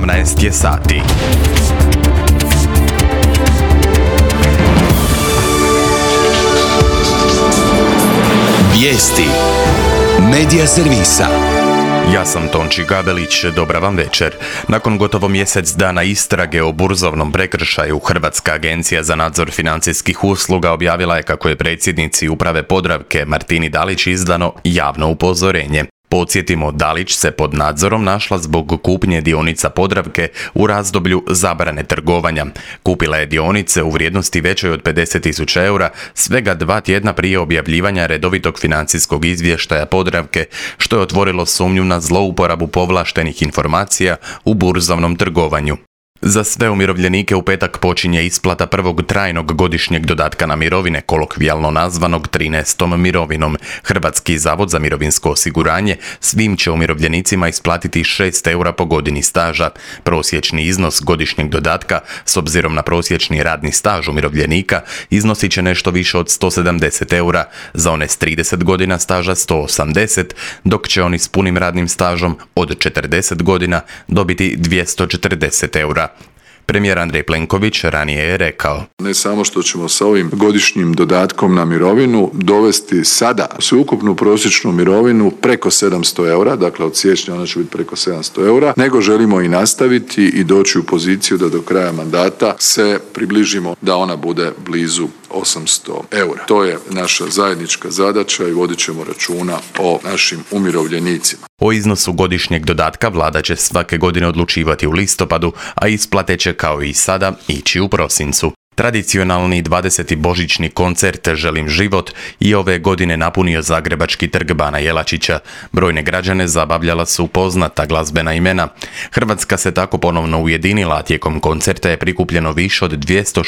18 je sati. Vijesti Medija servisa. Ja sam Tonči Gabelić, dobra vam večer. Nakon gotovo mjesec dana istrage o burzovnom prekršaju, Hrvatska agencija za nadzor financijskih usluga objavila je kako je predsjednici uprave Podravke Martini Dalić izdano javno upozorenje. Podsjetimo, Dalić se pod nadzorom našla zbog kupnje dionica Podravke u razdoblju zabrane trgovanja. Kupila je dionice u vrijednosti većoj od 50.000 eura svega 2 tjedna prije objavljivanja redovitog financijskog izvještaja Podravke, što je otvorilo sumnju na zlouporabu povlaštenih informacija u burzovnom trgovanju. Za sve umirovljenike u petak počinje isplata prvog trajnog godišnjeg dodatka na mirovine, kolokvijalno nazvanog 13. mirovinom. Hrvatski zavod za mirovinsko osiguranje svim će umirovljenicima isplatiti 6 eura po godini staža. Prosječni iznos godišnjeg dodatka, s obzirom na prosječni radni staž umirovljenika, iznosit će nešto više od 170 eura, za one s 30 godina staža 180, dok će oni s punim radnim stažom od 40 godina dobiti 240 eura. Premijer Andrej Plenković ranije je rekao: Ne samo što ćemo sa ovim godišnjim dodatkom na mirovinu dovesti sada sveukupnu prosječnu mirovinu preko 700 eura, dakle od siječnja ona će biti preko 700 eura, nego želimo i nastaviti i doći u poziciju da do kraja mandata se približimo da ona bude blizu 800 eura. To je naša zajednička zadaća i vodit ćemo računa o našim umirovljenicima. O iznosu godišnjeg dodatka vlada će svake godine odlučivati u listopadu, a isplate će kao i sada ići u prosincu. Tradicionalni 20. božićni koncert Želim život i ove godine napunio zagrebački trg Bana Jelačića. Brojne građane zabavljala su poznata glazbena imena. Hrvatska se tako ponovno ujedinila, a tijekom koncerta je prikupljeno više od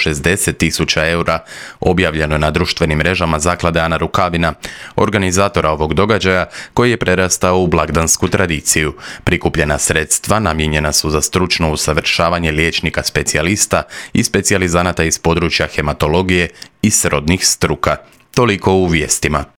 260.000 eura. Objavljeno je na društvenim mrežama zaklade Ana Rukavina, organizatora ovog događaja, koji je prerastao u blagdansku tradiciju. Prikupljena sredstva namijenjena su za stručno usavršavanje liječnika specijalista i specijalizanata iz područja hematologije i srodnih struka. Toliko u vijestima.